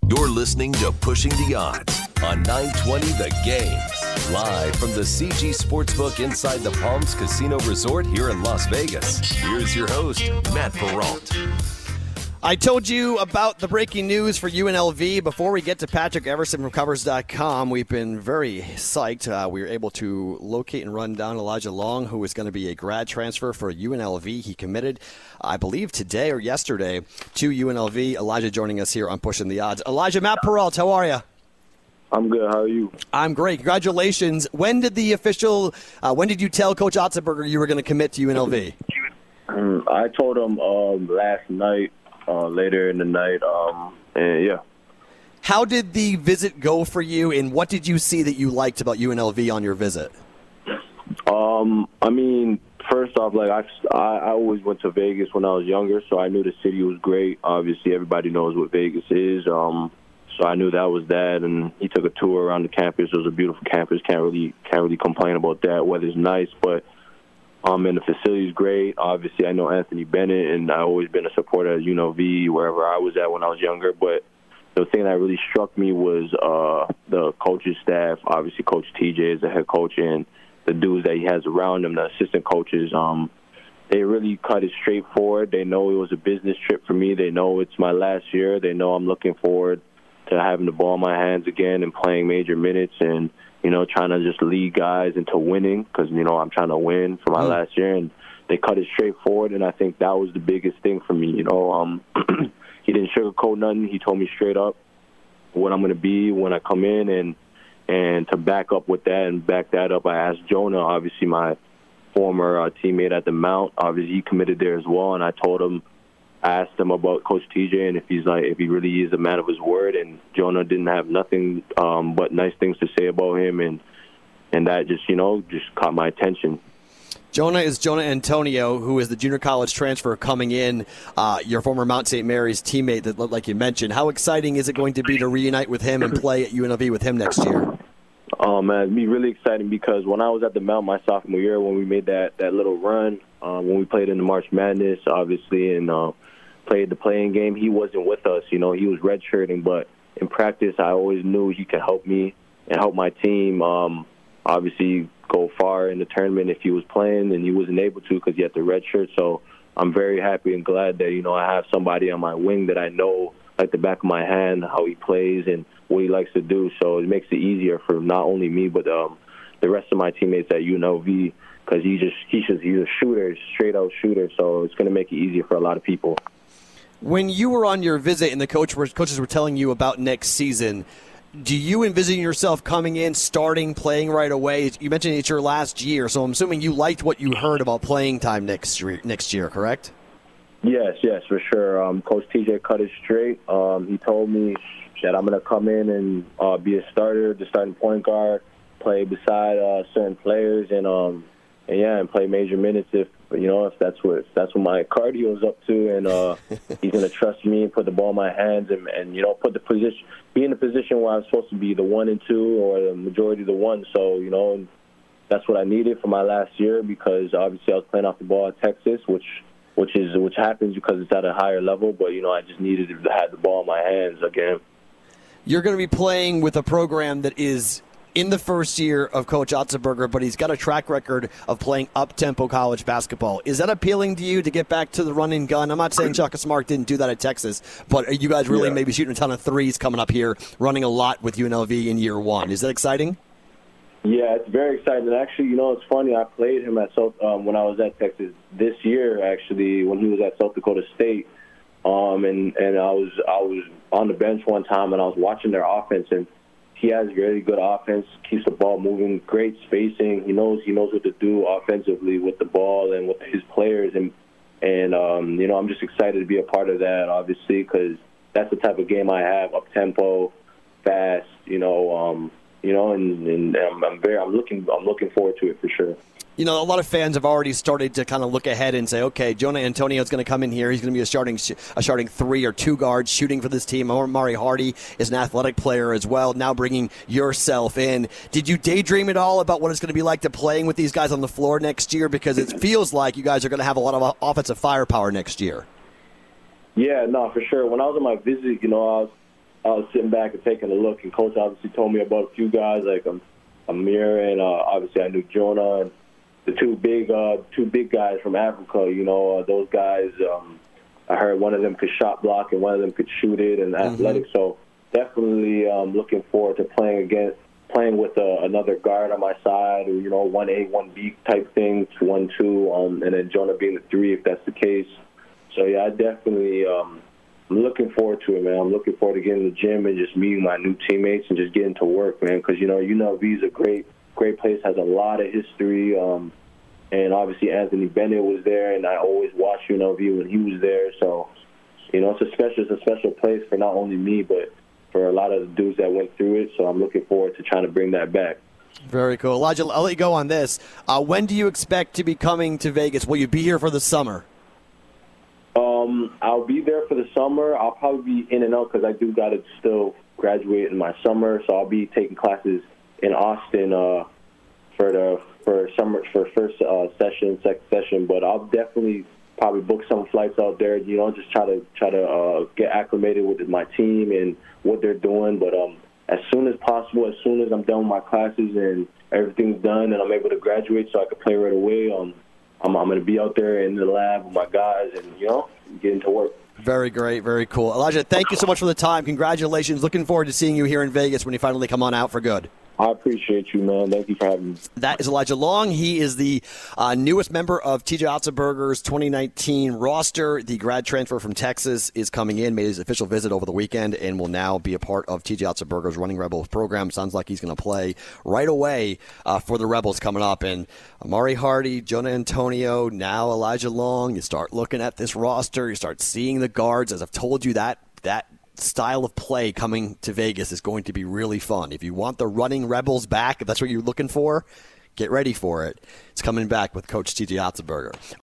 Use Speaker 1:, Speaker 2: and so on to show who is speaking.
Speaker 1: You're listening to Pushing the Odds on 920 The Game. Live from the CG Sportsbook inside the Palms Casino Resort here in Las Vegas. Here's your host, Matt Perrault.
Speaker 2: I told you about the breaking news for UNLV. Before we get to Patrick Everson from Covers.com, we've been very psyched. We were able to locate and run down Elijah Long, who is going to be a grad transfer for UNLV. He committed, I believe, today or yesterday to UNLV. Elijah joining us here on Pushing the Odds. Elijah, Matt Perrault, how are you?
Speaker 3: I'm good. How are you?
Speaker 2: I'm great. Congratulations. When did you tell Coach Otzelberger you were going to commit to UNLV?
Speaker 3: I told him last night. Later in the night, and yeah.
Speaker 2: How did the visit go for you, and what did you see that you liked about UNLV on your visit?
Speaker 3: I mean, first off, like I always went to Vegas when I was younger, so I knew the city was great. Obviously, everybody knows what Vegas is, so I knew that was that. And he took a tour around the campus. It was a beautiful campus. Can't really complain about that. Weather's nice, but. And the facility's great. Obviously, I know Anthony Bennett, and I've always been a supporter of UNLV wherever I was at when I was younger. But the thing that really struck me was the coaching staff. Obviously, Coach TJ is the head coach, and the dudes that he has around him, the assistant coaches, they really cut it straightforward. They know it was a business trip for me. They know it's my last year. They know I'm looking forward to having the ball in my hands again and playing major minutes and trying to just lead guys into winning because, I'm trying to win for my last year. And they cut it straightforward, and I think that was the biggest thing for me. He didn't sugarcoat nothing. He told me straight up what I'm going to be when I come in. And to back up with that and back that up, I asked Jonah, obviously my former teammate at the Mount. Obviously, he committed there as well, and I asked him about Coach TJ and if he really is a man of his word. And Jonah didn't have nothing but nice things to say about him, and that just caught my attention.
Speaker 2: Jonah is Jonah Antonio, who is the junior college transfer coming in, your former Mount St. Mary's teammate that, like you mentioned. How exciting is it going to be to reunite with him and play at UNLV with him next year?
Speaker 3: Oh, man, it'd be really exciting because when I was at the Mount my sophomore year, when we made that little run, when we played in the March Madness, obviously, and played the playing game, he wasn't with us. He was redshirting, but in practice, I always knew he could help me and help my team, obviously, go far in the tournament if he was playing, and he wasn't able to because he had the redshirt. So I'm very happy and glad that, I have somebody on my wing that I know like the back of my hand how he plays and what he likes to do. So it makes it easier for not only me but the rest of my teammates at UNLV because he's a shooter, straight-out shooter, so it's going to make it easier for a lot of people.
Speaker 2: When you were on your visit and the coaches were telling you about next season, do you envision yourself coming in, starting, playing right away? You mentioned it's your last year, so I'm assuming you liked what you heard about playing time next year, correct?
Speaker 3: Yes, for sure. Coach TJ cut it straight. He told me that I'm going to come in and be a starter, the starting point guard, play beside certain players, and play major minutes if that's what my cardio is up to, and he's going to trust me and put the ball in my hands and be in the position where I'm supposed to be the 1 and 2 or the majority of the 1. So that's what I needed for my last year because obviously I was playing off the ball at Texas, which happens because it's at a higher level. But I just needed to have the ball in my hands again.
Speaker 2: You're going to be playing with a program that is in the first year of Coach Otzelberger, but he's got a track record of playing up-tempo college basketball. Is that appealing to you to get back to the run and gun? I'm not saying Shaka Smart didn't do that at Texas, but are you guys really maybe shooting a ton of threes coming up here, running a lot with UNLV in year one? Is that exciting?
Speaker 3: Yeah, it's very exciting. Actually, it's funny. I played him at when I was at Texas this year, actually, when he was at South Dakota State. And I was on the bench one time, and I was watching their offense, and he has really good offense, keeps the ball moving, great spacing. He knows what to do offensively with the ball and with his players. And I'm just excited to be a part of that, obviously, because that's the type of game I have, up-tempo, fast, and I'm looking forward to it for sure.
Speaker 2: A lot of fans have already started to kind of look ahead and say, okay, Jonah Antonio is going to come in here. He's going to be a starting 3 or 2 guards shooting for this team. Mari Hardy is an athletic player as well, now bringing yourself in. Did you daydream at all about what it's going to be like to playing with these guys on the floor next year? Because it feels like you guys are going to have a lot of offensive firepower next year.
Speaker 3: Yeah, no, for sure. When I was on my visit, I was sitting back and taking a look, and Coach obviously told me about a few guys like Amir, and obviously I knew Jonah, and the two big guys from Africa. Those guys. I heard one of them could shot block and one of them could shoot it and athletic. So definitely looking forward to playing with another guard on my side, or 1A, 1B type thing, 1-2, and then Jonah being the 3 if that's the case. So yeah, I definitely I'm looking forward to it, man. I'm looking forward to getting in the gym and just meeting my new teammates and just getting to work, man. Because UNLV is a great place, has a lot of history. And obviously Anthony Bennett was there, and I always watched UNLV when he was there. So, it's a special place for not only me, but for a lot of the dudes that went through it. So I'm looking forward to trying to bring that back.
Speaker 2: Very cool. Elijah, I'll let you go on this. When do you expect to be coming to Vegas? Will you be here for the summer?
Speaker 3: I'll be there for the summer. I'll probably be in and out because I do got to still graduate in my summer. So I'll be taking classes in Austin for first session, second session. But I'll definitely probably book some flights out there. Just try to get acclimated with my team and what they're doing. But as soon as possible, as soon as I'm done with my classes and everything's done and I'm able to graduate so I can play right away, I'm going to be out there in the lab with my guys and, get into work.
Speaker 2: Very great. Very cool. Elijah, thank you so much for the time. Congratulations. Looking forward to seeing you here in Vegas when you finally come on out for good.
Speaker 3: I appreciate you, man. Thank you for having me.
Speaker 2: That is Elijah Long. He is the newest member of TJ Otzelberger's 2019 roster. The grad transfer from Texas is coming in, made his official visit over the weekend, and will now be a part of TJ Otzelberger's Running Rebels program. Sounds like he's going to play right away for the Rebels coming up. And Amari Hardy, Jonah Antonio, now Elijah Long. You start looking at this roster. You start seeing the guards. As I've told you, that style of play coming to Vegas is going to be really fun. If you want the Running Rebels back, if that's what you're looking for, get ready for it. It's coming back with Coach TJ Otzelberger.